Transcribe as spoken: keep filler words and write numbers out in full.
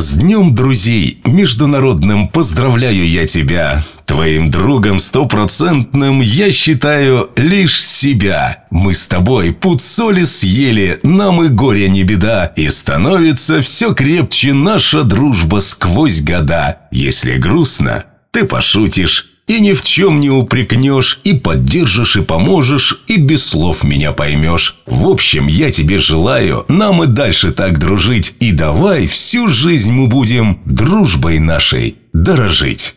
С Днем Друзей международным поздравляю я тебя. Твоим другом стопроцентным я считаю лишь себя. Мы с тобой пуд соли съели, нам и горе не беда. И становится все крепче наша дружба сквозь года. Если грустно, ты пошутишь и ни в чем не упрекнешь, и поддержишь, и поможешь, и без слов меня поймешь. В общем, я тебе желаю нам и дальше так дружить, и давай всю жизнь мы будем дружбой нашей дорожить.